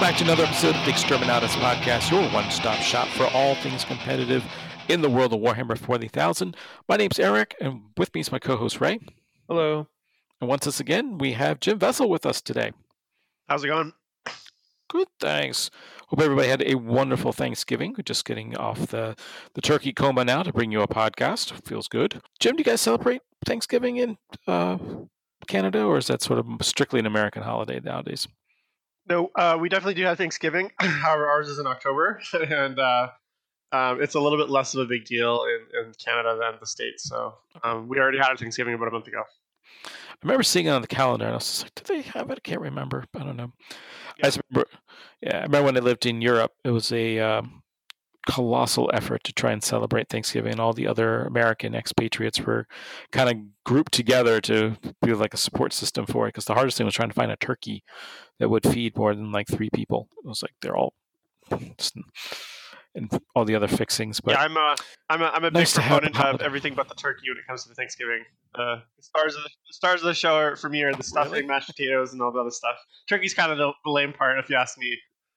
back to another episode of the Exterminatus Podcast, your one-stop shop for all things competitive in the world of Warhammer 40,000. My name's Eric, and with me is my co-host Ray. Hello. And once again, we have Jim Vessel with us today. How's it going? Good, thanks. Hope everybody had a wonderful Thanksgiving. We're just getting off the turkey coma now to bring you a podcast. Feels good. Jim, do you guys celebrate Thanksgiving in Canada, or is that sort of strictly an American holiday nowadays? No, we definitely do have Thanksgiving. However, ours is in October, and it's a little bit less of a big deal in Canada than the States. So we already had a Thanksgiving about a month ago. I remember seeing it on the calendar, and I was just like, did they have it? I can't remember. I don't know. Yeah. I remember when I lived in Europe, it was a colossal effort to try and celebrate Thanksgiving, and all the other American expatriates were kind of grouped together to be like a support system for it, because the hardest thing was trying to find a turkey that would feed more than like 3 people. It was like they're all just, and all the other fixings. But yeah, I'm a nice big proponent of everything but the turkey when it comes to Thanksgiving. The stars of the show for me are the stuffing, really? Mashed potatoes, and all the other stuff. Turkey's kind of the lame part, if you ask me.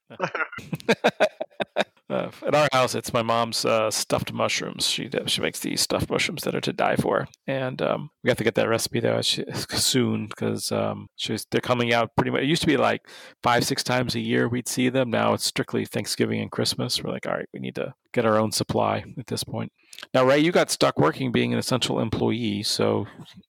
At our house, it's my mom's stuffed mushrooms. She makes these stuffed mushrooms that are to die for, and we have to get that recipe though soon, because they're coming out pretty much. It used to be like 5-6 times a year we'd see them. Now it's strictly Thanksgiving and Christmas. We're like, all right, we need to get our own supply at this point. Now, Ray, you got stuck working being an essential employee, so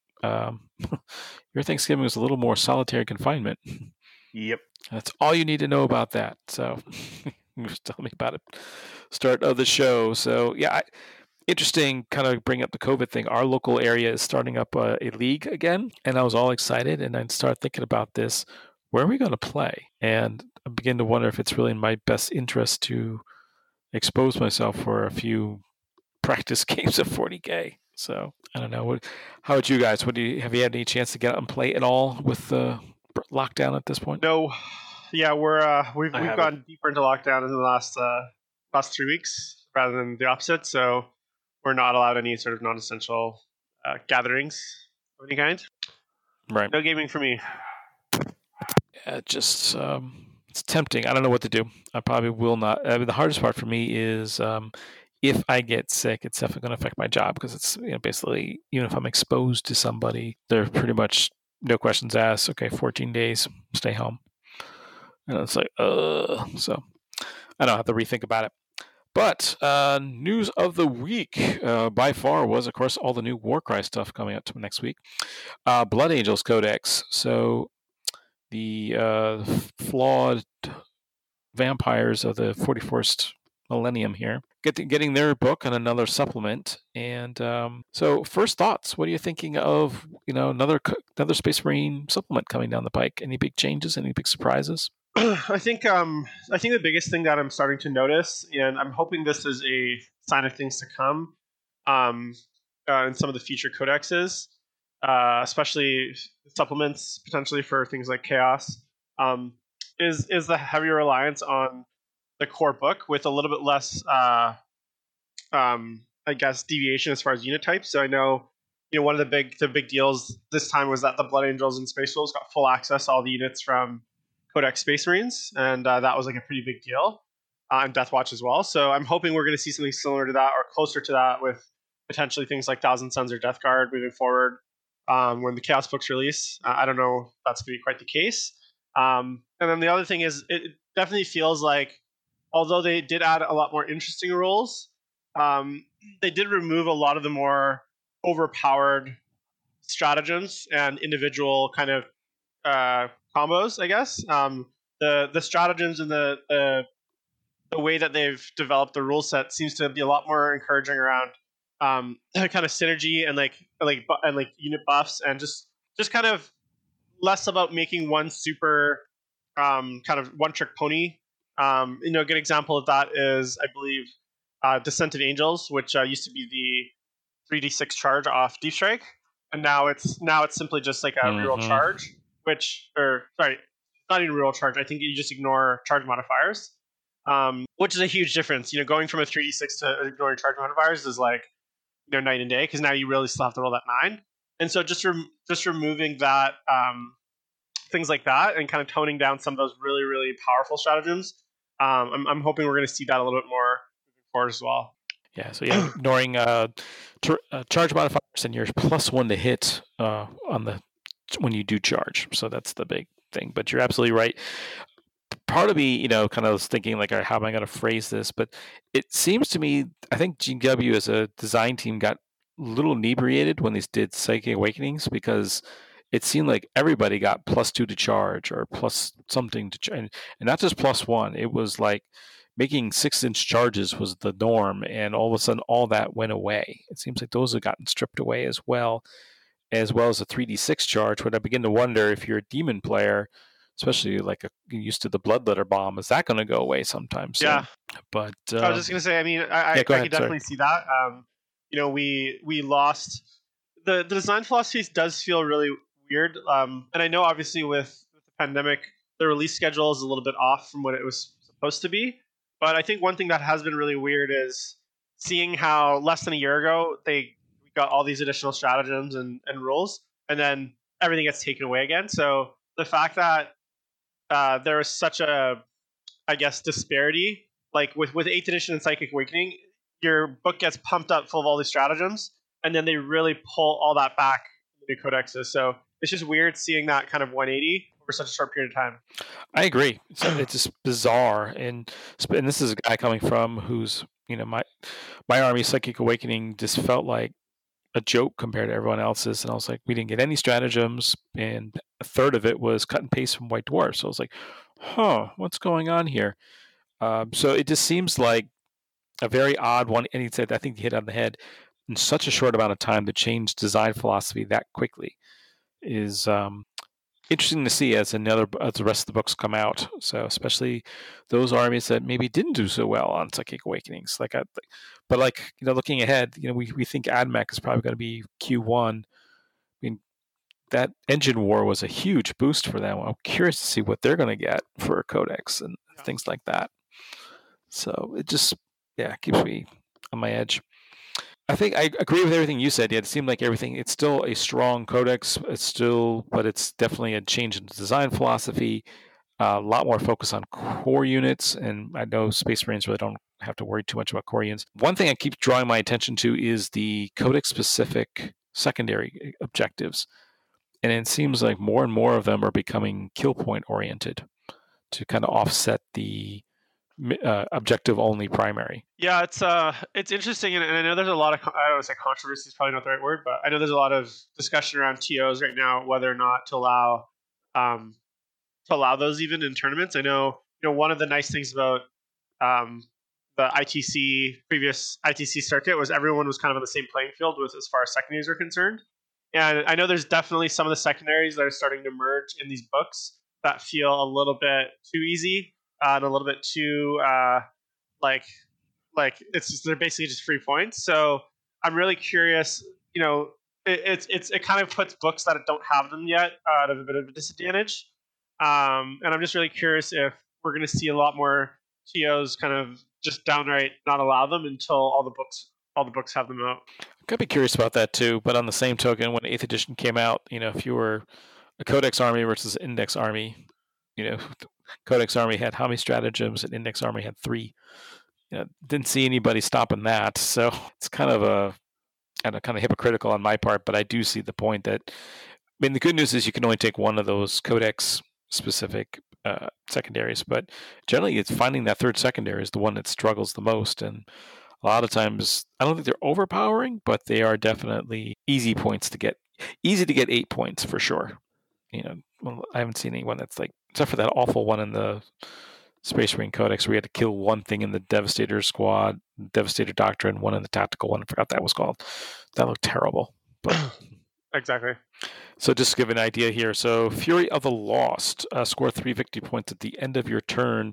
your Thanksgiving was a little more solitary confinement. Yep, that's all you need to know about that. So. Just tell me about it. Start of the show. So yeah, interesting. Kind of bring up the COVID thing. Our local area is starting up a league again, and I was all excited. And I started thinking about this. Where are we going to play? And I begin to wonder if it's really in my best interest to expose myself for a few practice games of 40K. So I don't know. How about you guys? Have you had any chance to get out and play at all with the lockdown at this point? No. Yeah, we've gone deeper into lockdown in the last 3 weeks rather than the opposite. So we're not allowed any sort of non-essential gatherings of any kind. Right. No gaming for me. Yeah, just it's tempting. I don't know what to do. I probably will not. I mean, the hardest part for me is if I get sick, it's definitely going to affect my job, because it's basically, even if I'm exposed to somebody, they're pretty much no questions asked. Okay, 14 days, stay home. And it's like, so I don't have to rethink about it. But news of the week by far was, of course, all the new Warcry stuff coming out next week. Blood Angels Codex. So the flawed vampires of the 41st millennium here getting their book and another supplement. And so first thoughts, what are you thinking of another Space Marine supplement coming down the pike? Any big changes, any big surprises? I think the biggest thing that I'm starting to notice, and I'm hoping this is a sign of things to come in some of the future codexes, especially supplements potentially for things like Chaos, is the heavier reliance on the core book with a little bit less, I guess, deviation as far as unit types. So I know, one of the big deals this time was that the Blood Angels and Space Wolves got full access to all the units from Codex Space Marines, and that was like a pretty big deal, and Death Watch as well. So I'm hoping we're going to see something similar to that or closer to that with potentially things like Thousand Suns or Death Guard moving forward when the Chaos books release. I don't know if that's going to be quite the case. And then the other thing is, it definitely feels like, although they did add a lot more interesting rules, they did remove a lot of the more overpowered stratagems and individual kind of combos, I guess. The stratagems and the way that they've developed the rule set seems to be a lot more encouraging around kind of synergy and like unit buffs, and just kind of less about making one super kind of one trick pony. A good example of that is, I believe, Descent of Angels, which used to be the 3d6 charge off Deep Strike, and now it's simply just like a reroll charge. Not even reroll charge. I think you just ignore charge modifiers, which is a huge difference. Going from a 3d6 to ignoring charge modifiers is like night and day, because now you really still have to roll that 9. And so just removing that things like that, and kind of toning down some of those really, really powerful stratagems. I'm hoping we're going to see that a little bit more moving forward as well. Yeah, so yeah, ignoring charge modifiers and your +1 to hit on the when you do charge. So that's the big thing. But you're absolutely right. Part of me, kind of was thinking like, all right, how am I going to phrase this? But it seems to me, I think GW as a design team got a little inebriated when they did Psychic Awakenings, because it seemed like everybody got +2 to charge or plus something to charge, and not just +1. It was like making 6-inch charges was the norm, and all of a sudden all that went away. It seems like those have gotten stripped away as well as a 3d6 charge. When I begin to wonder, if you're a demon player, especially like used to the Bloodletter Bomb, is that going to go away sometime soon? Yeah. But I was just going to say, I mean, I could definitely see that. We lost the design philosophy does feel really weird. And I know obviously with the pandemic, the release schedule is a little bit off from what it was supposed to be. But I think one thing that has been really weird is seeing how less than a year ago we got all these additional stratagems and rules, and then everything gets taken away again. So the fact that there is such a, I guess, disparity, like with 8th edition and Psychic Awakening, your book gets pumped up full of all these stratagems, and then they really pull all that back in the new codexes. So it's just weird seeing that kind of 180 over such a short period of time. I agree. It's just bizarre, and this is a guy coming from who's, my army Psychic Awakening just felt like a joke compared to everyone else's, and I was like, we didn't get any stratagems, and a third of it was cut and paste from White Dwarf. So I was like, what's going on here? So it just seems like a very odd one, and he said, I think he hit on the head. In such a short amount of time to change design philosophy that quickly is interesting to see as the rest of the books come out. So especially those armies that maybe didn't do so well on Psychic Awakenings, looking ahead, we think AdMech is probably going to be Q1. I mean, that engine war was a huge boost for them. I'm curious to see what they're going to get for a codex and things like that. So it just keeps me on my edge. I think I agree with everything you said. Yeah, it seemed like everything. It's still a strong codex. But it's definitely a change in design philosophy. A lot more focus on core units, and I know Space Marines really don't have to worry too much about core units. One thing I keep drawing my attention to is the codex-specific secondary objectives, and it seems like more and more of them are becoming kill point oriented to kind of offset the objective only primary. Yeah, it's interesting, and I know there's a lot of, I don't want to say controversy is probably not the right word, but I know there's a lot of discussion around TOs right now whether or not to allow those even in tournaments. I know, one of the nice things about the previous ITC circuit was everyone was kind of on the same playing field with as far as secondaries are concerned. And I know there's definitely some of the secondaries that are starting to merge in these books that feel a little bit too easy and a little bit too like they're basically just free points. So I'm really curious. It kind of puts books that don't have them yet at a bit of a disadvantage. And I'm just really curious if we're going to see a lot more TOs kind of just downright not allow them until all the books have them out. I'd be curious about that too. But on the same token, when 8th edition came out, if you were a Codex army versus Index army, Codex army had how many stratagems, and Index army had 3. Didn't see anybody stopping that. So it's kind of hypocritical on my part, but I do see the point that, the good news is you can only take one of those codex specific secondaries, but generally it's finding that third secondary is the one that struggles the most. And a lot of times, I don't think they're overpowering, but they are definitely easy to get 8 points for sure. I haven't seen anyone that's like, except for that awful one in the Space Marine Codex where we had to kill one thing in the Devastator squad, Devastator Doctrine, one in the tactical one. I forgot that was called. That looked terrible. But exactly. So just to give an idea here. So Fury of the Lost, score 3 victory points at the end of your turn.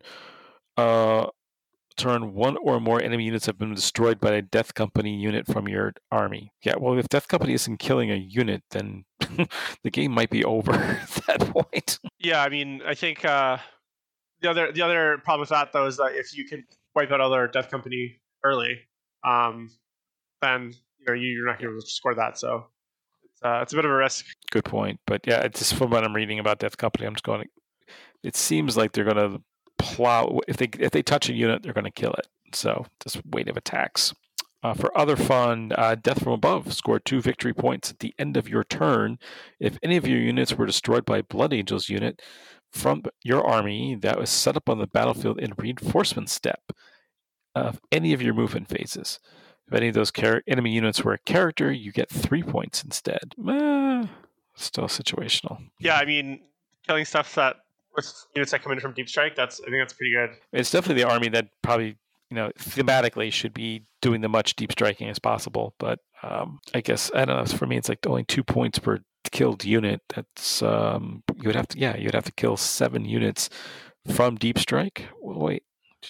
Turn one or more enemy units have been destroyed by a Death Company unit from your army. Yeah, well, if Death Company isn't killing a unit, then the game might be over at that point. Yeah, I think the other problem with that though is that if you can wipe out other Death Company early, then you're not going to score that. So it's a bit of a risk. Good point. But yeah, it's just from what I'm reading about Death Company, I'm just going. It seems like they're going to plow. If they touch a unit, they're going to kill it. So just weight of attacks. For other fun, Death from Above scored 2 victory points at the end of your turn. If any of your units were destroyed by a Blood Angels unit from your army that was set up on the battlefield in reinforcement step of any of your movement phases. If any of those enemy units were a character, you get 3 points instead. Still situational. Yeah, I mean, killing stuff that with units that come in from Deep Strike, I think that's pretty good. It's definitely the army that probably, thematically should be doing the much deep striking as possible. But I guess, I don't know, for me, it's like only 2 points per killed unit. That's you'd have to kill 7 units from deep strike. Wait.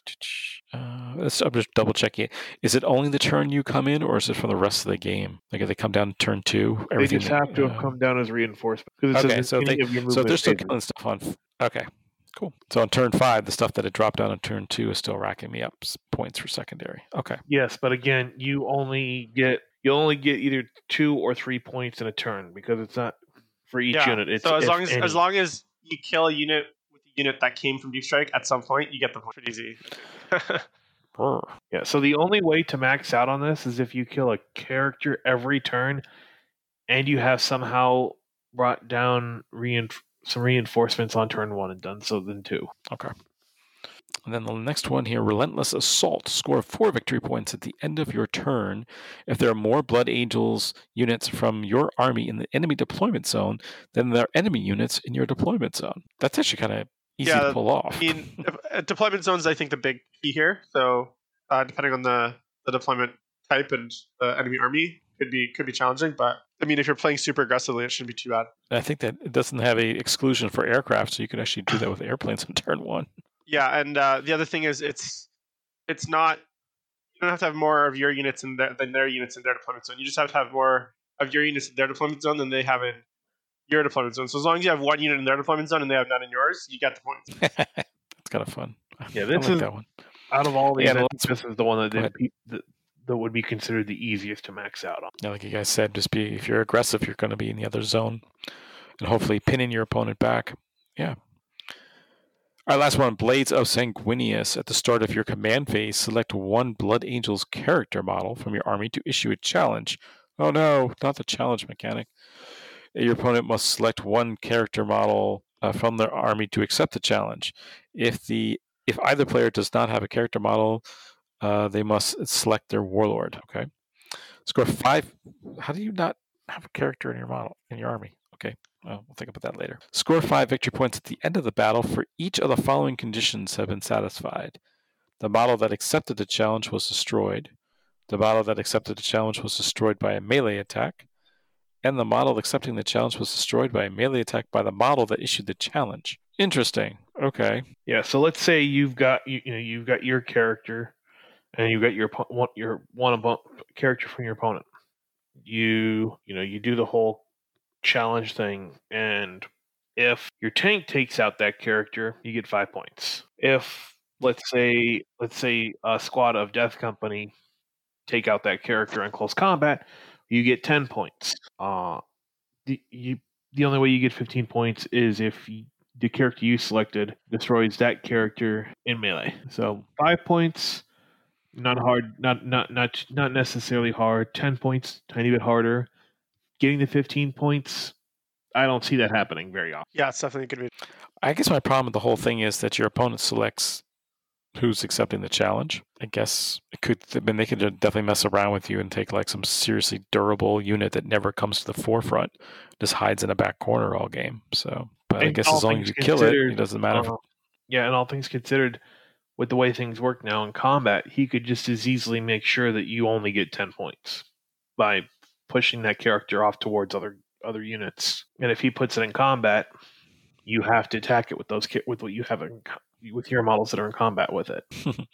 I'm just double checking it. Is it only the turn you come in, or is it from the rest of the game? Like if they come down turn 2, they just have to have come down as reinforcement. Okay, so if they're still killing stuff on. Okay, cool. So on turn 5, the stuff that had dropped down on turn 2 is still racking me up points for secondary. Okay. Yes, but again, you only get either 2 or 3 points in a turn because it's not for each unit. It's so as long as you kill a unit with a unit that came from Deep Strike at some point, you get the point. Pretty easy. Yeah. So the only way to max out on this is if you kill a character every turn, and you have somehow brought down some reinforcements on turn 1 and done so then 2. Okay. And then the next one here, Relentless Assault. Score 4 victory points at the end of your turn if there are more Blood Angels units from your army in the enemy deployment zone than there are enemy units in your deployment zone. That's actually kind of easy to pull off. I mean, deployment zones, I think, the big key here. So depending on the deployment type and the enemy army, could be challenging. But I mean, if you're playing super aggressively, it shouldn't be too bad. I think that it doesn't have a exclusion for aircraft, so you can actually do that with airplanes on turn 1. Yeah, and the other thing is it's not, you don't have to have more of your units than their units in their deployment zone. You just have to have more of your units in their deployment zone than they have in your deployment zone. So as long as you have one unit in their deployment zone and they have none in yours, you get the points. That's kind of fun. Yeah, this is that one. Out of all the events, this is the one that would be considered the easiest to max out on. Yeah, like you guys said, if you're aggressive, you're going to be in the other zone, and hopefully pinning your opponent back. Yeah. All right, last one, Blades of Sanguinius. At the start of your command phase, select one Blood Angels character model from your army to issue a challenge. Oh no, not the challenge mechanic. Your opponent must select one character model from their army to accept the challenge. If either player does not have a character model, they must select their warlord. Okay. Score 5. How do you not have a character in your army? Okay. Well, we'll think about that later. Score 5 victory points at the end of the battle for each of the following conditions have been satisfied. The model that accepted the challenge was destroyed. The model that accepted the challenge was destroyed by a melee attack. And the model accepting the challenge was destroyed by a melee attack by the model that issued the challenge. Interesting. Okay. Yeah. So let's say you've got your character, and you've got your character from your opponent. You do the whole challenge thing, and if your tank takes out that character, you get 5 points. If let's say a squad of Death Company take out that character in close combat, you get 10 points. The only way you get 15 points is if the character you selected destroys that character in melee. So 5 points, not hard, not necessarily hard. 10 points, tiny bit harder. Getting the 15 points, I don't see that happening very often. Yeah, it's definitely going to be. I guess my problem with the whole thing is that your opponent selects who's accepting the challenge. I guess they could definitely mess around with you and take like some seriously durable unit that never comes to the forefront, just hides in a back corner all game. So, but I guess as long as you kill it doesn't matter. Yeah, and all things considered, with the way things work now in combat, he could just as easily make sure that you only get 10 points by pushing that character off towards other units. And if he puts it in combat, you have to attack it with what you have with your models that are in combat with it.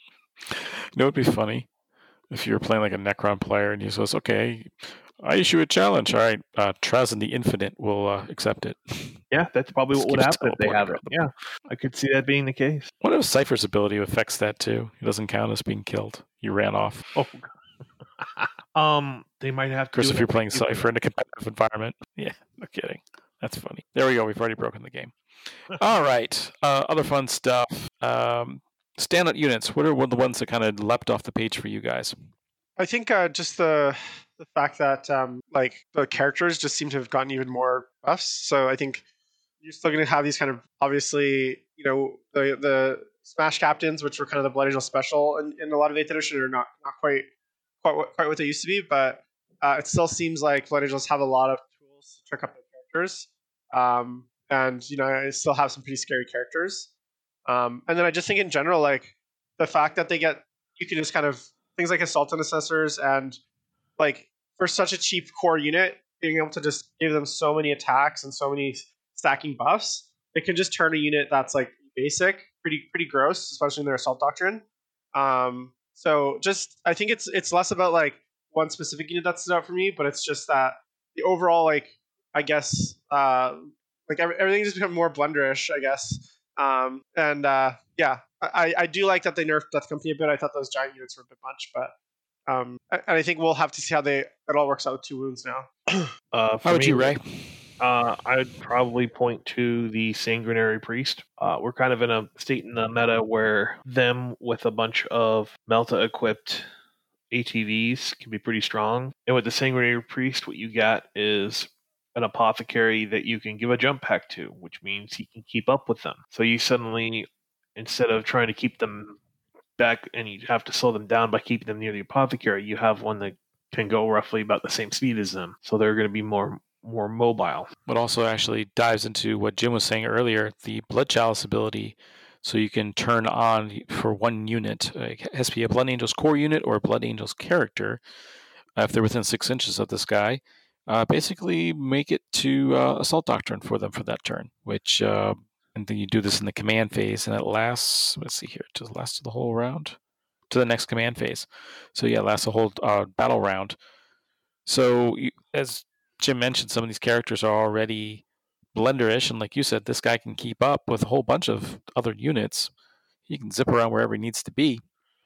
It would be funny if you're playing like a Necron player and he says, "Okay, I issue a challenge. All right, Trazyn the Infinite will accept it." Yeah, that's probably what would happen if they have it. Yeah, I could see that being the case. What if Cypher's ability affects that too? He doesn't count as being killed. He ran off. Oh, They might have Of to course, do if it you're every playing year. Cypher in a competitive environment. Yeah, no kidding. That's funny. There we go. We've already broken the game. All right. Other fun stuff. Standout units. What are the ones that kind of leapt off the page for you guys? I think just the fact that like the characters just seem to have gotten even more buffs. So I think you're still going to have these kind of obviously, the Smash captains, which were kind of the Blood Angel special in a lot of 8th edition, are not quite what they used to be. But it still seems like Blood Angels have a lot of tools to trick up their characters, and I still have some pretty scary characters. And then I just think in general, like the fact that you can just kind of things like assault intercessors and like for such a cheap core unit, being able to just give them so many attacks and so many stacking buffs, it can just turn a unit that's like basic, pretty gross, especially in their assault doctrine. So just I think it's less about like one specific unit that stood out for me, but it's just that the overall like I guess like everything just become more blunderish, I guess. And yeah, I do like that they nerfed Death Company a bit. I thought those giant units were a bit much, but and I think we'll have to see how it all works out with 2 wounds now. How about you, Ray? I'd probably point to the Sanguinary Priest. We're kind of in a state in the meta where them with a bunch of Melta-equipped ATVs can be pretty strong. And with the Sanguinary Priest, what you got is an apothecary that you can give a jump pack to, which means he can keep up with them. So you suddenly, instead of trying to keep them back and you have to slow them down by keeping them near the apothecary, you have one that can go roughly about the same speed as them. So they're going to be more mobile. But also actually dives into what Jim was saying earlier, the Blood Chalice ability. So you can turn on for one unit. It has to be a Blood Angel's core unit or a Blood Angel's character. If they're within 6 inches of this guy, basically make it to Assault Doctrine for them for that turn, which and then you do this in the command phase, and it lasts, let's see here, does it last the whole round? To the next command phase. So yeah, it lasts the whole battle round. So as Jim mentioned, some of these characters are already blenderish, and like you said, this guy can keep up with a whole bunch of other units. He can zip around wherever he needs to be.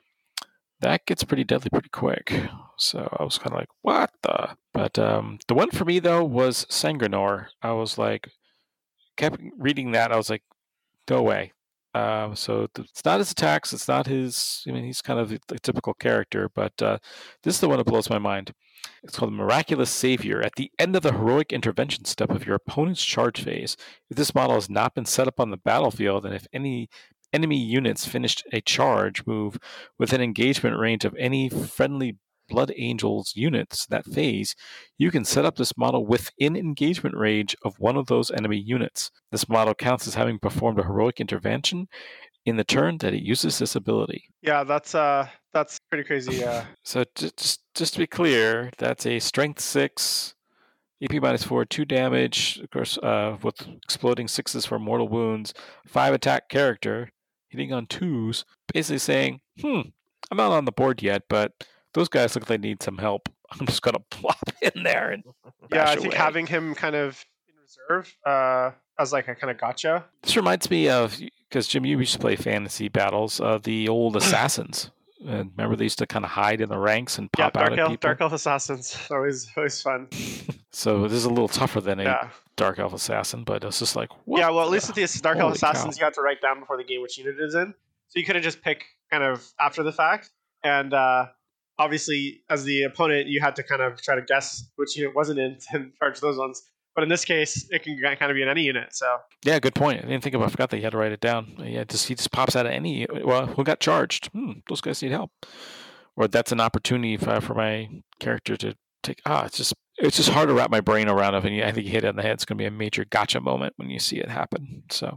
That gets pretty deadly pretty quick. So I was kind of like, what the? But the one for me, though, was Sangrenor. I was like, kept reading that. I was like, go away. So it's not his attacks. It's not his. I mean, he's kind of the typical character, but this is the one that blows my mind. It's called Miraculous Savior. At the end of the heroic intervention step of your opponent's charge phase, if this model has not been set up on the battlefield, and if any enemy units finished a charge move within engagement range of any friendly Blood Angels units that phase, you can set up this model within engagement range of one of those enemy units. This model counts as having performed a heroic intervention in the turn that it uses this ability. Yeah, that's pretty crazy. So just to be clear, that's a Strength 6, AP -4, 2 damage, of course, with exploding 6s for mortal wounds, 5 attack character, hitting on 2s, basically saying, I'm not on the board yet, but those guys look like they need some help. I'm just going to plop in there and yeah, I bash think away. having him kind of in reserve as like a kind of gotcha. This reminds me of, because Jim, you used to play fantasy battles, the old assassins. Remember they used to kind of hide in the ranks and pop out at people? Dark Elf Assassins. Always fun. So this is a little tougher than a Yeah. Dark Elf Assassin, but it's just like, what? Yeah, well, at least with the Dark Elf Holy Assassins, cow. you have to write down before the game which unit it is in. So you couldn't just pick kind of after the fact. And obviously, as the opponent, you had to kind of try to guess which unit wasn't in and charge those ones. But in this case, it can kind of be in any unit. So Yeah, good point. I didn't think about. I forgot that you had to write it down. Yeah, he just pops out of any. Well, who got charged? Those guys need help. Or that's an opportunity for my character to take. It's just hard to wrap my brain around it. And I think you hit it on the head. It's going to be a major gotcha moment when you see it happen. So,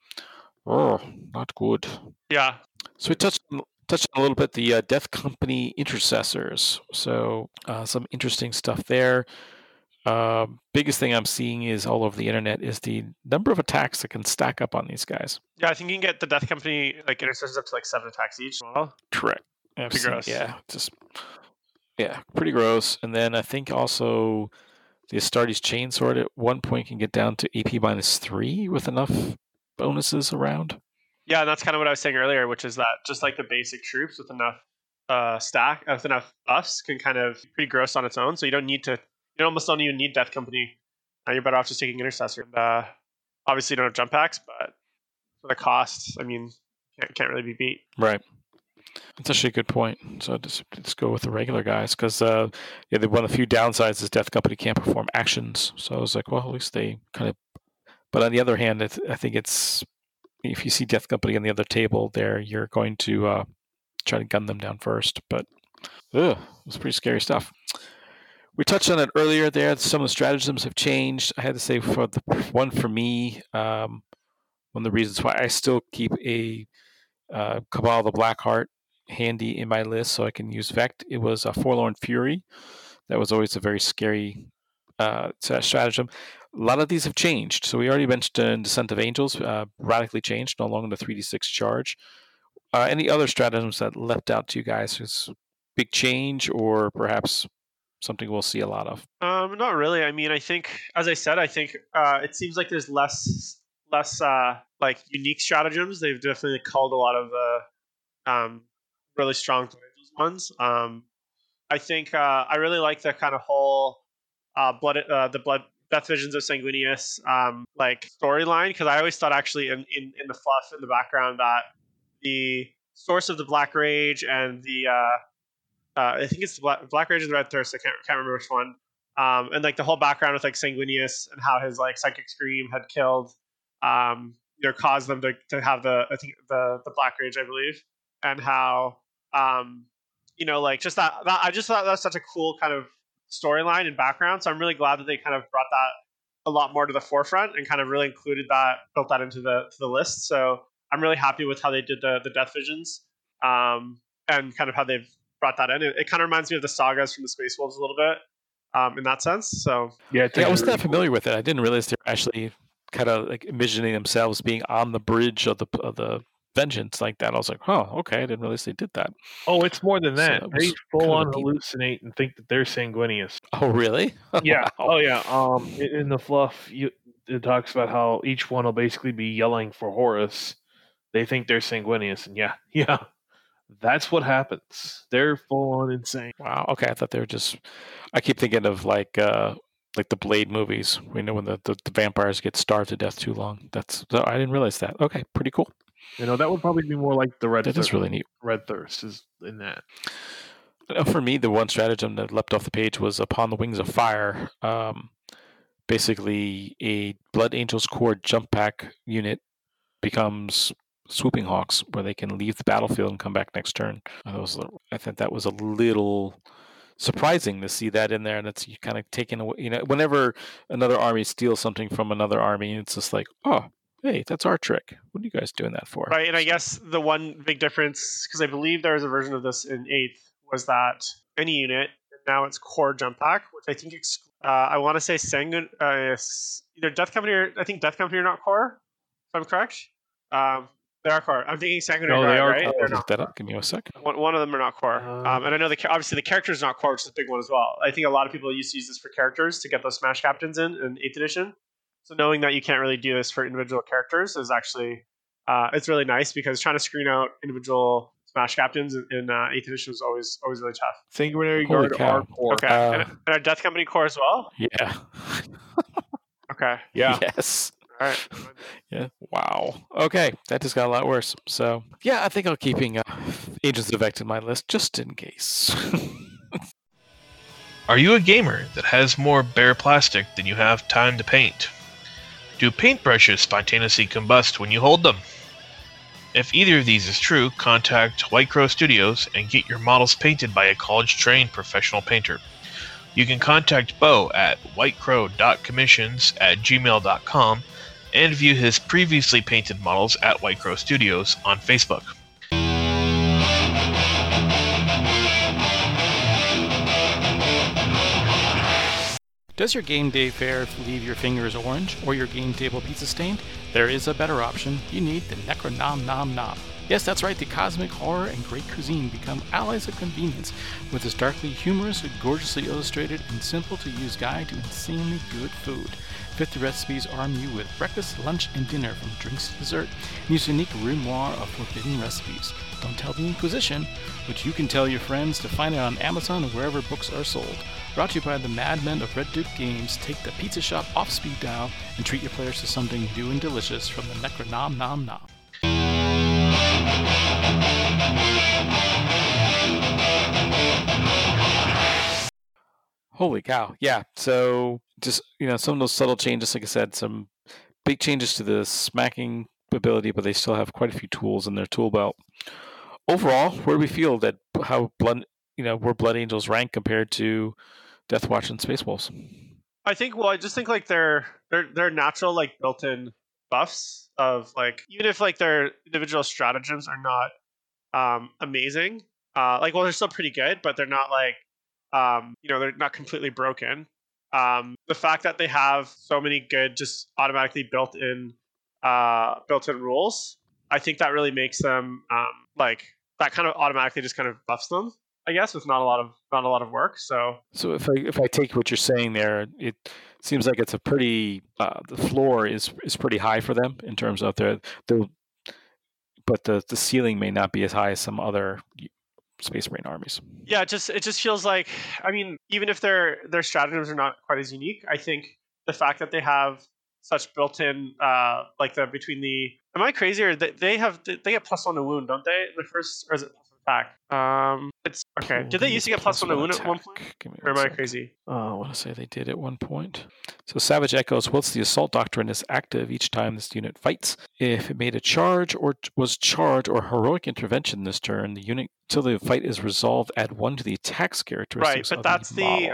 not good. yeah. So we touched on a little bit the Death Company intercessors. So some interesting stuff there. Biggest thing I'm seeing is all over the internet is the number of attacks that can stack up on these guys. Yeah, I think you can get the Death Company like intercessors up to like 7 attacks each. Correct. Pretty gross. Yeah, pretty gross. And then I think also the Astartes Chainsword at one point can get down to AP -3 with enough bonuses around. Yeah, and that's kind of what I was saying earlier, which is that just like the basic troops with enough stack with enough buffs can kind of be pretty gross on its own. So you almost don't even need Death Company. You're better off just taking Intercessor. And, obviously, you don't have jump packs, but for the cost, I mean, can't really be beat. Right. That's actually a good point. So just go with the regular guys because one of the few downsides is Death Company can't perform actions. So I was like, well, at least they kind of. But on the other hand, I think it's if you see Death Company on the other table there, you're going to try to gun them down first. But it was pretty scary stuff. We touched on it earlier there. Some of the stratagems have changed. I had to say for me, one of the reasons why I still keep a Cabal of the Blackheart handy in my list so I can use Vect. It was a Forlorn Fury. That was always a very scary stratagem. A lot of these have changed. So we already mentioned Descent of Angels, radically changed, no longer the 3d6 charge. Any other stratagems that leapt out to you guys? Is big change or perhaps something we'll see a lot of? Not really. I mean, I think, as I said, it seems like there's less like unique stratagems. They've definitely culled a lot of the really strong ones. I think I really like the kind of whole blood Death Visions of Sanguinius like storyline, because I always thought actually in the fluff in the background that the source of the Black Rage and the I think it's Black Rage and the Red Thirst. I can't remember which one. And like the whole background with like Sanguinius and how his like Psychic Scream had killed, caused them to have the Black Rage, I believe, and how like just that I just thought that was such a cool kind of storyline and background. So I'm really glad that they kind of brought that a lot more to the forefront and kind of really built that into the list. So I'm really happy with how they did the Death Visions and kind of how they've brought that in. It kind of reminds me of the sagas from the Space Wolves a little bit in that sense. So I wasn't that familiar with it. I didn't realize they were actually kind of like envisioning themselves being on the bridge of the Vengeance like that. I was like, oh, okay, I didn't realize they did that. Oh, it's more than that. So they full on hallucinate and think that they're Sanguinius. Oh, really? Yeah. Wow. Oh, yeah. In the fluff, it talks about how each one will basically be yelling for Horus. They think they're Sanguinius, and yeah, that's what happens. They're full on insane. Wow. Okay, I thought they were just. I keep thinking of like the Blade movies. We know when the vampires get starved to death too long. I didn't realize that. Okay, pretty cool. That would probably be more like the Red Thirst. That is really neat. Red Thirst is in that. For me, the one stratagem that leapt off the page was Upon the Wings of Fire. Basically, a Blood Angels Core jump pack unit becomes Swooping Hawks, where they can leave the battlefield and come back next turn. I think that was a little surprising to see that in there, and it's kind of taken away. Whenever another army steals something from another army, it's just like, oh, hey, that's our trick. What are you guys doing that for? Right, and I guess the one big difference, because I believe there was a version of this in 8th, was that any unit, now it's core jump pack, which I think I want to say either Death Company or I think Death Company are not core, if I'm correct. They are core. I'm thinking Sanguinary Guard, right? I'll look that up. Give me a sec. One of them are not core. And I know obviously the character's not core, which is a big one as well. I think a lot of people used to use this for characters to get those Smash Captains in 8th edition. So knowing that you can't really do this for individual characters is actually it's really nice, because trying to screen out individual Smash Captains in 8th edition is always really tough. Sanguinary Guard are core. Okay, and are Death Company core as well? Yeah. Okay. Yeah. Yes. All right. Yeah. Wow. Okay, that just got a lot worse. So yeah, I think I'm keeping Agents of Vect in my list just in case. Are you a gamer that has more bare plastic than you have time to paint? Do paintbrushes spontaneously combust when you hold them? If either of these is true, contact White Crow Studios and get your models painted by a college-trained professional painter. You can contact Bo at whitecrow.commissions@gmail.com and view his previously painted models at White Crow Studios on Facebook. Does your game day fare leave your fingers orange or your game table pizza stained? There is a better option. You need the Necronom Nom Nom. Yes, that's right, the cosmic horror and great cuisine become allies of convenience with this darkly humorous, gorgeously illustrated, and simple-to-use guide to insanely good food. 50 recipes arm you with breakfast, lunch, and dinner from drinks to dessert, and use unique grimoire of forbidden recipes. Don't tell the Inquisition, but you can tell your friends to find it on Amazon or wherever books are sold. Brought to you by the madmen of Red Duke Games, take the pizza shop off speed dial and treat your players to something new and delicious from the Necronom Nom Nom. Holy cow. Yeah. So just, some of those subtle changes, like I said, some big changes to the smacking ability, but they still have quite a few tools in their tool belt. Overall, where do we feel that where Blood Angels rank compared to Deathwatch and Space Wolves? I just think like they're natural like built-in buffs of like, even if like their individual stratagems are not amazing, they're still pretty good, but they're not like they're not completely broken. The fact that they have so many good just automatically built-in rules, I think that really makes them that kind of automatically just kind of buffs them, I guess, with not a lot of work. So if I take what you're saying there, it seems like it's a pretty the floor is pretty high for them in terms of but the ceiling may not be as high as some other Space Marine armies. Yeah, it just feels like, I mean, even if their stratagems are not quite as unique, I think the fact that they have such built-in between the, am I crazy, or they get +1 to wound, don't they? The first, or is it attack? It's okay. Did they used to get +1 to wound at one point? Or am I crazy? I want to say they did at one point. So Savage Echoes, whilst the assault doctrine is active each time this unit fights, if it made a charge or was charged or heroic intervention this turn, the unit, till the fight is resolved, add 1 to the attack's characteristics. Right, but that's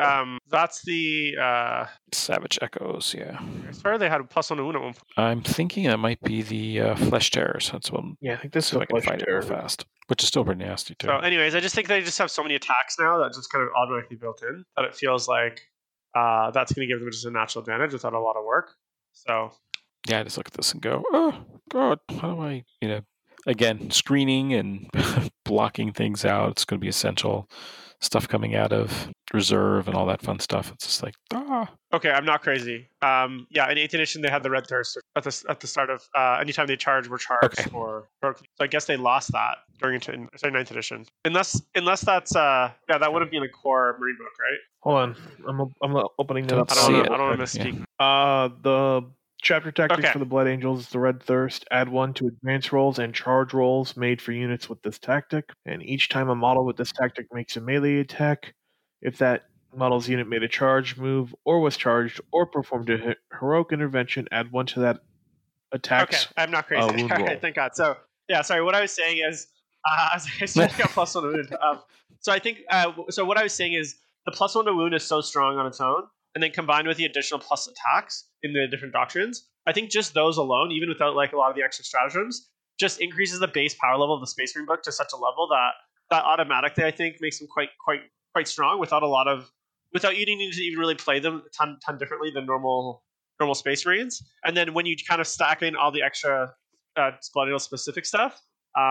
the Savage Echoes, yeah. I swear they had +1 to wound at one point. I'm thinking it might be the Flesh Terrors. That's one. Yeah, I think this is I can fight it real fast, which is still pretty nasty too. So, anyways, I just think they just have so many attacks now that just kind of automatically built in that it feels like that's going to give them just a natural advantage without a lot of work. So, yeah, I just look at this and go, oh God, how do I, again, screening and blocking things out. It's going to be essential. Stuff coming out of reserve and all that fun stuff. It's just like, Okay, I'm not crazy. In 8th edition they had the Red Thirst at the start of anytime they were charged or broken. So I guess they lost that during 9th edition. Unless that's that wouldn't be in the core Marine book, right? Hold on, I'm opening that up. I don't want to misspeak. Yeah. The chapter tactics for the Blood Angels is the Red Thirst. Add 1 to advance rolls and charge rolls made for units with this tactic. And each time a model with this tactic makes a melee attack, if that model's unit made a charge move or was charged or performed a heroic intervention, add 1 to that attack's I'm not crazy. wound roll. Thank God. So, yeah, sorry. What I was saying is, I got +1 to wound. So I think, so what I was saying is the +1 to wound is so strong on its own, and then combined with the additional plus attacks in the different doctrines, I think just those alone, even without like a lot of the extra stratagems, just increases the base power level of the Space Marine book to such a level that automatically, I think, makes them quite strong without you needing to even really play them a ton differently than normal Space Marines. And then when you kind of stack in all the extra Blood Angel specific stuff,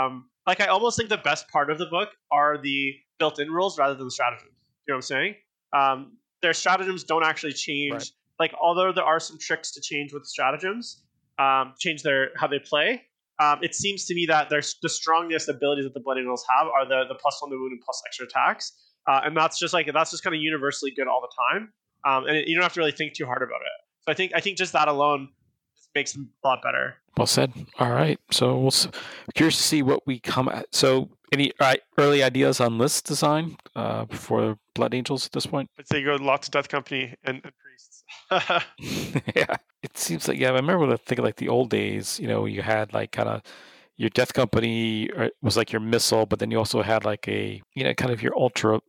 I almost think the best part of the book are the built-in rules rather than the stratagems. You know what I'm saying? Their stratagems don't actually change. Right. Like, although there are some tricks to change with stratagems, change how they play. It seems to me that the strongest abilities that the Blood Angels have are the +1 to wound and plus extra attacks, and that's just kind of universally good all the time. And you don't have to really think too hard about it. So I think just that alone just makes them a lot better. Well said. All right, so we're curious to see what we come at. So, any early ideas on list design for Blood Angels at this point? I'd say you go lots of Death Company and priests. Yeah, it seems like, I remember thinking like the old days. You had like kind of your Death Company was like your missile, but then you also had like a kind of your ultra.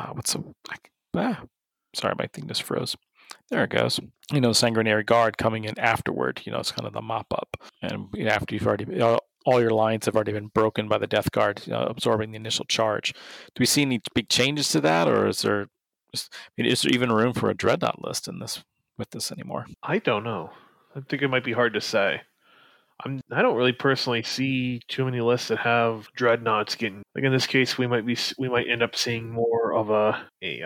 Sorry, my thing just froze. There it goes. Sanguinary Guard coming in afterward. It's kind of the mop up, and after you've already all your lines have already been broken by the Death Guard, absorbing the initial charge. Do we see any big changes to that, or is there even room for a Dreadnought list with this anymore? I don't know. I think it might be hard to say. I don't really personally see too many lists that have dreadnoughts getting. Like in this case, we might end up seeing more of a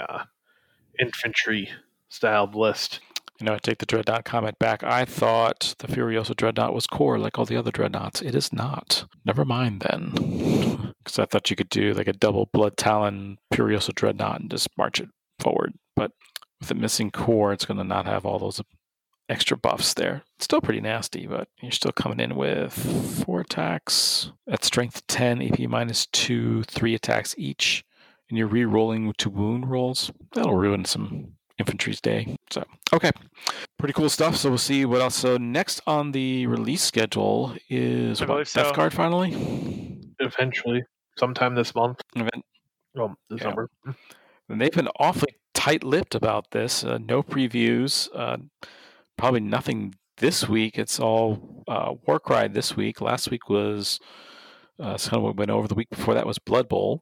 infantry styled list. I take the Dreadnought comment back. I thought the Furiosa Dreadnought was core like all the other Dreadnoughts. It is not. Never mind then. Because I thought you could do like a double Blood Talon Furiosa Dreadnought and just march it forward. But with the missing core, it's going to not have all those extra buffs there. It's still pretty nasty, but you're still coming in with 4 attacks at strength 10, AP -2, 3 attacks each. And you're re-rolling to wound rolls. That'll ruin some infantry's day. So, okay. Pretty cool stuff. So we'll see what else. So next on the release schedule is Death Guard finally? Eventually. Sometime this month. December. Yeah. And they've been awfully tight-lipped about this. No previews. Probably nothing this week. It's all Warcry this week. Last week was kind of what went over. The week before that was Blood Bowl.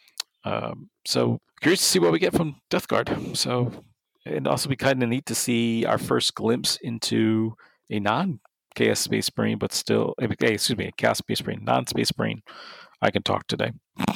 So curious to see what we get from Death Guard. So it'd also be kind of neat to see our first glimpse into a non-Chaos Space Marine, but still, a Chaos Space Marine, non-Space Marine. I can talk today.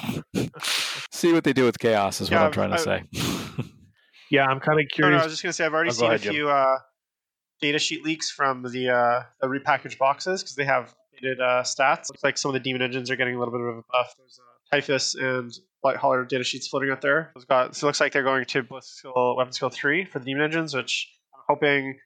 See what they do with Chaos is what I'm trying to say. Yeah, I'm kind of curious. No, I was just going to say, I've already seen a few data sheet leaks from the repackaged boxes because they have updated stats. Looks like some of the demon engines are getting a little bit of a buff. There's Typhus and Light Hauler data sheets floating out there. So it looks like they're going to Weapon Skill 3 for the demon engines, which I'm hoping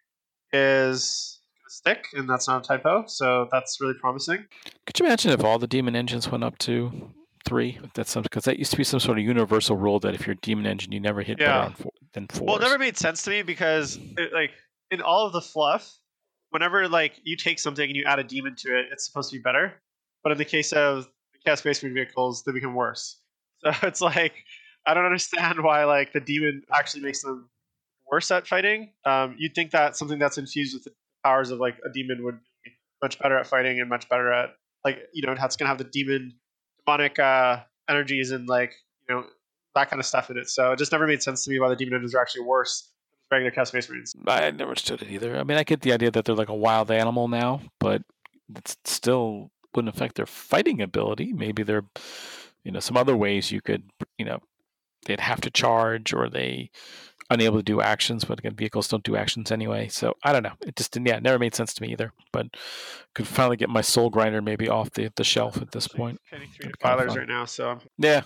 is going to stick, and that's not a typo. So that's really promising. Could you imagine if all the demon engines went up to 3? That's something, because that used to be some sort of universal rule that if you're a demon engine, you never hit better than 4. Well, it never made sense to me because in all of the fluff, whenever you take something and you add a demon to it, it's supposed to be better. But in the case of the Chaos Space Marine vehicles, they become worse. So it's I don't understand why the demon actually makes them worse at fighting. You'd think that something that's infused with the powers of a demon would be much better at fighting and much better at it's gonna have the demonic energies and that kind of stuff in it. So it just never made sense to me why the demon engines are actually worse than regular Chaos Space Marines. I never understood it either. I mean, I get the idea that they're like a wild animal now, but it still wouldn't affect their fighting ability. Maybe they're some other ways you could they'd have to charge, or they unable to do actions, but again, vehicles don't do actions anyway. So I don't know. It just didn't. Yeah, it never made sense to me either. But could finally get my Soul Grinder maybe off the shelf at this point. Getting 3 defilers right now, so yeah.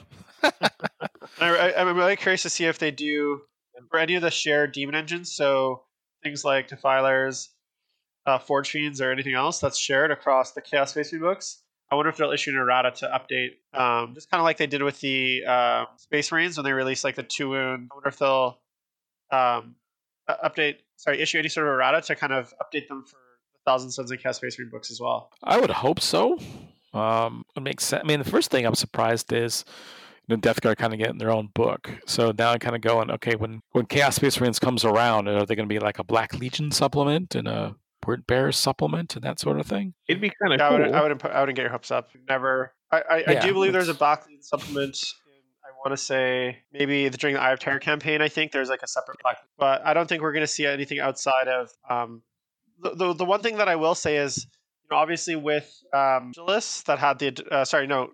I'm really curious to see if they do for any of the shared demon engines. So things like defilers, Forge Fiends, or anything else that's shared across the Chaos Space Marine books. I wonder if they'll issue an errata to update, just kind of like they did with the Space Marines when they released the 2-wound. I wonder if they'll issue any sort of errata to kind of update them for the 1,000 Suns and Chaos Space Marine books as well. I would hope so. It makes sense. I mean, the first thing I'm surprised is Death Guard kind of getting their own book. So now I'm kind of going, okay, when Chaos Space Marines comes around, are they going to be like a Black Legion supplement and a Word Bearers supplement and that sort of thing? It'd be kind of cool. I wouldn't get your hopes up. Never. I do believe there's a Black Legion supplement. I want to say maybe during the Eye of Terror campaign. I think there's a separate Black, but I don't think we're going to see anything outside of. The one thing that I will say is, obviously with Angelus that had the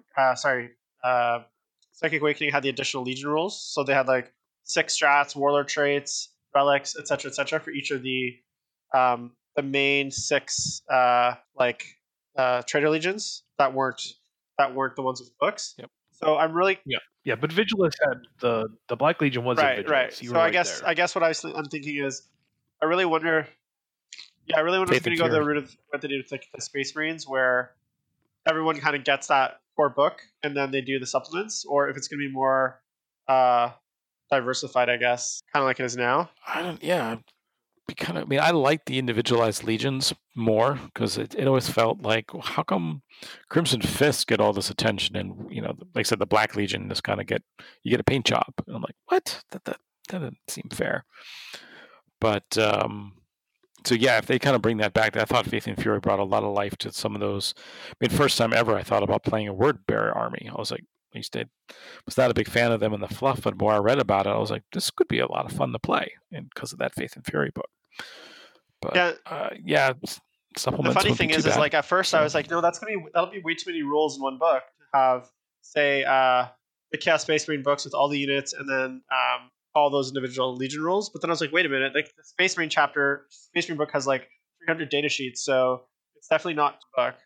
Psychic Awakening had the additional Legion rules, so they had 6 strats, warlord traits, relics, etc., for each of the main 6 Traitor Legions that weren't the ones with books. Yep. So I'm really yeah, but Vigilus had the Black Legion was right. So I guess what I'm thinking is I really wonder if they're going to go the route of what they did with the Space Marines, where everyone kind of gets that core book and then they do the supplements, or if it's going to be more diversified, I guess, kind of like it is now. I like the individualized legions more, because it always felt like, how come Crimson Fist get all this attention, and like I said, the Black Legion just kind of get a paint job, and I'm like, what? That doesn't seem fair. But so yeah, if they kind of bring that back, I thought Faith and Fury brought a lot of life to some of those. I mean, first time ever I thought about playing a Word Bearer army. I was like, I was not a big fan of them in the fluff, but the more I read about it, I was like, this could be a lot of fun to play, and because of that Faith and Fury book. But supplements. The funny wouldn't be thing too is bad. like at first I was like, no, that'll be way too many rules in one book to have, say, the Chaos Space Marine books with all the units and then all those individual Legion rules. But then I was like, wait a minute, like the Space Marine book has like 300 data sheets, so it's definitely not a book.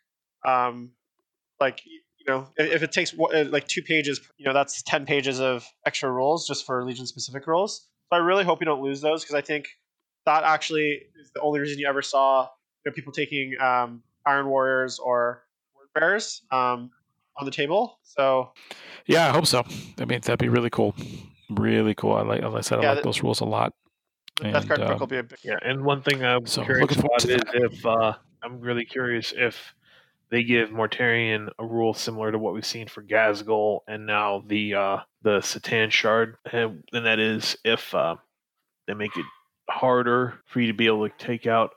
Like, if it takes like 2 pages, that's 10 pages of extra rules just for Legion specific rules. So I really hope you don't lose those, because I think that actually is the only reason you ever saw people taking Iron Warriors or Word Bearers on the table. So yeah, I hope so. I mean, that'd be really cool. Really cool. I like those rules a lot. The Death Guard book will be a big. Yeah, and one thing I'm curious about is if I'm really curious if they give Mortarion a rule similar to what we've seen for Ghazghkull and now the Satan Shard, and that is if they make it harder for you to be able to take out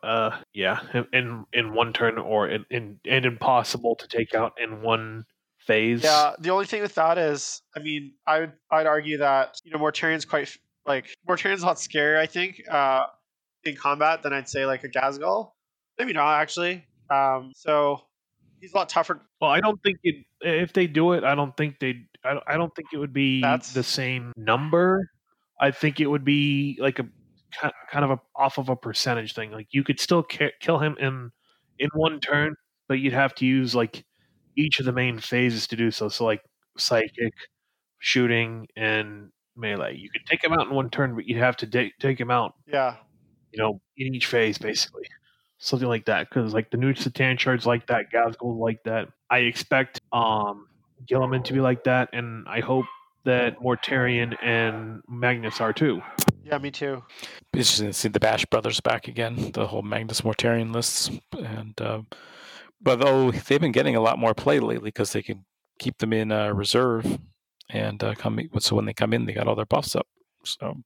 in one turn, or and impossible to take out in one phase. Yeah, the only thing with that is, I mean, I'd argue that Mortarion's Mortarion's a lot scarier, I think, in combat than I'd say like a Ghazghkull. Maybe not actually. So he's a lot tougher. Well, I don't think if they do it, I don't think it would be the same number. I think it would be like a kind of off of a percentage thing. Like you could still kill him in one turn, but you'd have to use like each of the main phases to do so. So like psychic, shooting, and melee. You could take him out in one turn, but you'd have to take him out. Yeah. In each phase, basically. Something like that. Because like the new Satan Shards like that, Ghazghkull like that. I expect Guilliman to be like that, and I hope that Mortarion and Magnus are too. Yeah, me too. It's just to see the Bash brothers back again, the whole Magnus Mortarion lists, and but though they've been getting a lot more play lately because they can keep them in reserve, and so when they come in, they got all their buffs up. So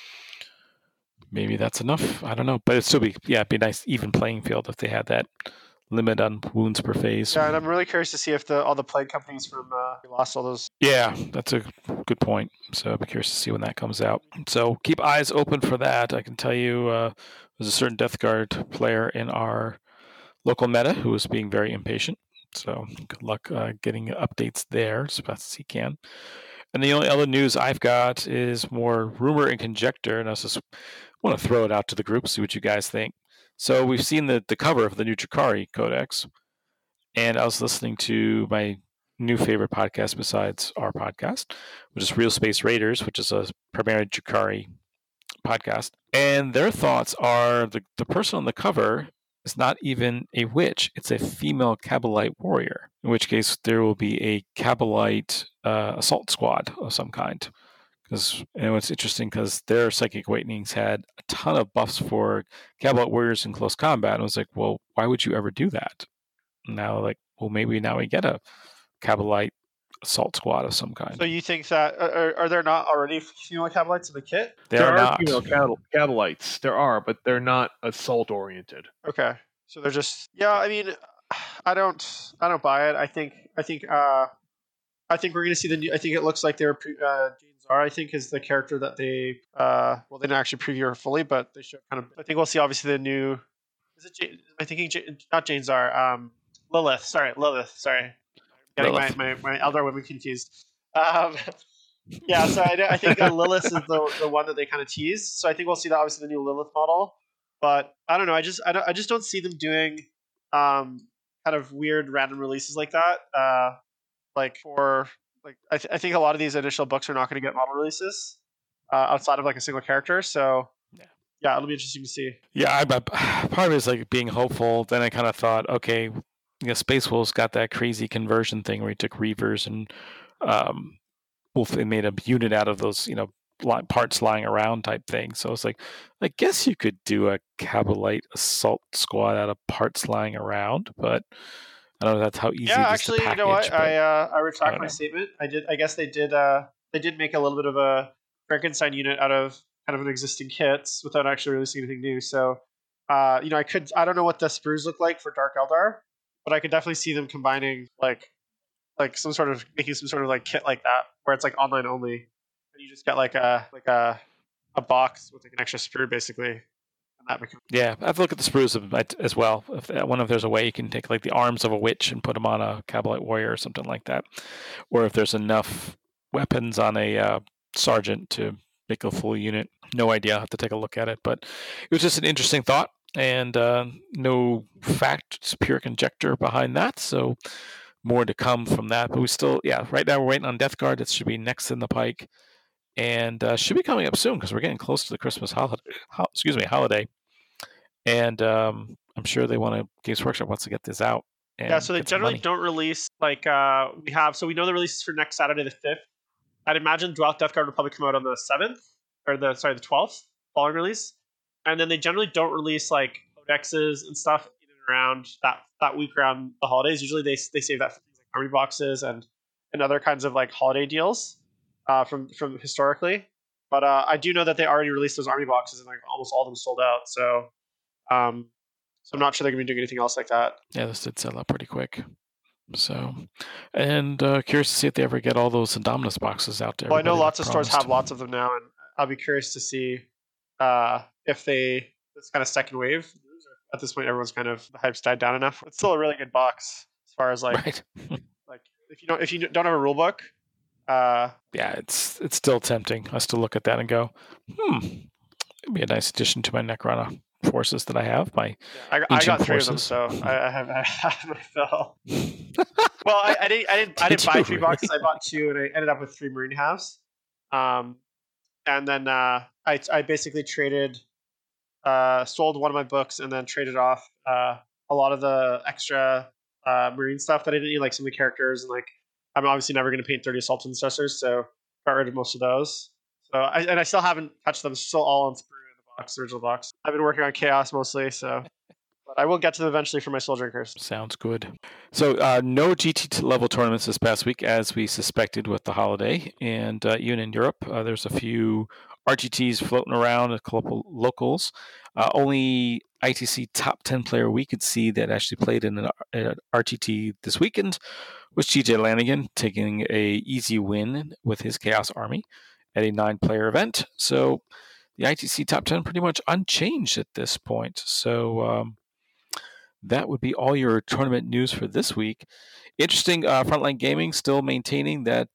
maybe that's enough. I don't know, but it'd still be it'd be a nice even playing field if they had that limit on wounds per phase. Yeah, and I'm really curious to see if all the plague companies from lost all those. Yeah, that's a good point. So I'll be curious to see when that comes out. So keep eyes open for that. I can tell you there's a certain Death Guard player in our local meta who is being very impatient. So good luck getting updates there as fast as he can. And the only other news I've got is more rumor and conjecture, and I just want to throw it out to the group, see what you guys think. So we've seen the cover of the new Drukhari Codex, and I was listening to my new favorite podcast besides our podcast, which is Real Space Raiders, which is a premier Drukhari podcast. And their thoughts are the person on the cover is not even a witch. It's a female Kabbalite warrior, in which case there will be a Kabbalite assault squad of some kind. Because it's interesting because their Psychic Awakenings had a ton of buffs for Kabbalite warriors in close combat. And I was like, well, why would you ever do that? Now, maybe now we get a Kabbalite assault squad of some kind. So you think that are there not already female Kabbalites in the kit? There are female Kabbalites. There are, but they're not assault oriented. Okay, so they're just I mean, I don't buy it. I think we're going to see the new. I think it looks like they're Jane Zar. I think is the character that they they didn't actually preview her fully, but they showed kind of. I think we'll see obviously the new. Is it? I'm thinking not Jane Zar. Lilith. Sorry, Lilith. Sorry, getting my elder women confused. So I think Lilith is the one that they kind of teased. So I think we'll see that obviously the new Lilith model. But I don't know. I just don't see them doing kind of weird random releases like that. I think a lot of these initial books are not going to get model releases outside of like a single character. So yeah, it'll be interesting to see. Yeah, part of it is like being hopeful. Then I kind of thought, okay, Space Wolf's got that crazy conversion thing where he took Reavers and they made a unit out of those, parts lying around type thing. So it's like, I guess you could do a Kabbalite assault squad out of parts lying around, but I don't know if that's how easy it is actually, to package. You know what? I retract my statement. I guess they did make a little bit of a Frankenstein unit out of kind of an existing kits without actually releasing anything new. So, I don't know what the sprues look like for Dark Eldar, but I could definitely see them combining like some sort of making some sort of like kit like that where it's like online only, and you just get like a box with like an extra sprue basically, and that becomes. Yeah, I have to look at the sprues as well. I wonder if there's a way you can take like the arms of a witch and put them on a Kabalite warrior or something like that, or if there's enough weapons on a sergeant to make a full unit. No idea. I'll have to take a look at it, but it was just an interesting thought, and no fact, it's pure conjecture behind that. So more to come from that. But we still, right now we're waiting on Death Guard. It should be next in the pike, and should be coming up soon because we're getting close to the Christmas holiday. And I'm sure Games Workshop wants to get this out. Yeah, so they generally don't release we know the releases for next Saturday the 5th. I'd imagine Death Guard will probably come out on the 7th, or the 12th, following release. And then they generally don't release like codexes and stuff in and around that week around the holidays. Usually they save that for things like army boxes and other kinds of like holiday deals from historically. But I do know that they already released those army boxes and like almost all of them sold out. So I'm not sure they're going to be doing anything else like that. Yeah, this did sell out pretty quick. So, and curious to see if they ever get all those Indominus boxes out there. Well, I know lots of stores have lots of them now, and I'll be curious to see if this kind of second wave. At this point, everyone's kind of the hype's died down enough. It's still a really good box as far as like, right. like if you don't have a rule book. Yeah, it's still tempting. I still look at that and go, it'd be a nice addition to my Necrona forces that I have. I got 3 of them, so I have my fill. Well, I didn't buy 3 boxes. I bought 2, and I ended up with 3 Marine halves. And then I basically traded, sold one of my books, and then traded off a lot of the extra Marine stuff that I didn't need, like some of the characters, and like I'm obviously never going to paint 30 assault intercessors, so got rid of most of those. So I still haven't touched them. It's still all on sprue in the box, the original box. I've been working on Chaos mostly, so. But I will get to them eventually for my Soul Drinkers. Sounds good. So no GT level tournaments this past week, as we suspected with the holiday. And even in Europe, there's a few RGTs floating around, a couple locals. Only ITC top 10 player we could see that actually played in an RTT this weekend was GJ Lanigan, taking a easy win with his Chaos Army at a 9-player event. So the ITC top 10 pretty much unchanged at this point. So that would be all your tournament news for this week. Interesting, Frontline Gaming still maintaining that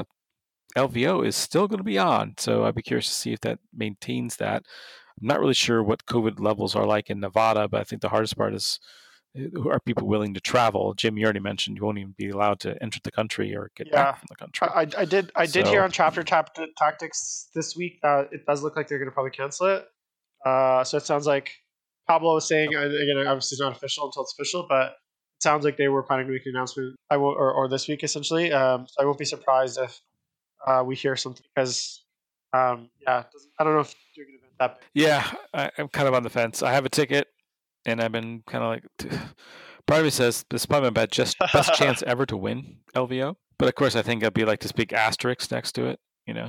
LVO is still going to be on. So I'd be curious to see if that maintains that. I'm not really sure what COVID levels are like in Nevada, but I think the hardest part is, are people willing to travel? Jim, you already mentioned you won't even be allowed to enter the country or get back from the country. I did hear on Chapter Tactics this week. It does look like they're going to probably cancel it. So it sounds like Pablo was saying, again, obviously it's not official until it's official, but it sounds like they were planning to make an announcement or this week essentially. So I won't be surprised if we hear something because, I don't know if doing an event that big. Yeah, I'm kind of on the fence. I have a ticket, and I've been kind of like, part of me says this is probably my best chance ever to win LVO. But of course, I think it'd be like this big asterisk next to it.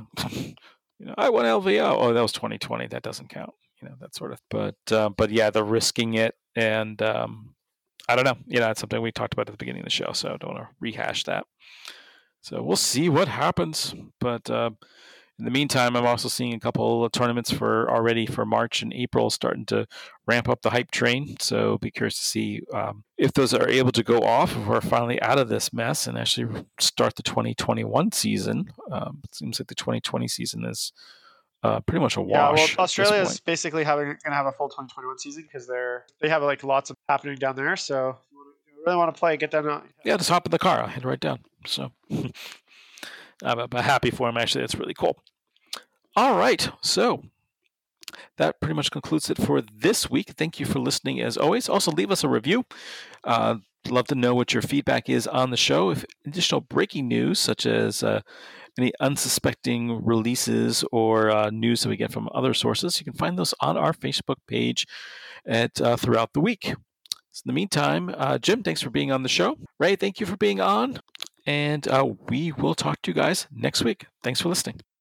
I won LVO. Oh, that was 2020. That doesn't count. That sort of. But yeah, they're risking it, and I don't know. It's something we talked about at the beginning of the show, so I don't want to rehash that. So we'll see what happens. But in the meantime, I'm also seeing a couple of tournaments already for March and April starting to ramp up the hype train. So be curious to see if those are able to go off, if we're finally out of this mess and actually start the 2021 season. It seems like the 2020 season is pretty much a wash. Yeah, well, Australia is basically going to have a full 2021 season because they have like lots of happening down there. So if you really want to play, get down. Yeah, just hop in the car. I'll head right down. So I'm happy for him. Actually, that's really cool. All right, so that pretty much concludes it for this week. Thank you for listening as always. Also, leave us a review. Love to know what your feedback is on the show. If additional breaking news, such as any unsuspecting releases or news that we get from other sources, you can find those on our Facebook page throughout the week. So in the meantime, Jim, thanks for being on the show. Ray, thank you for being on. And we will talk to you guys next week. Thanks for listening.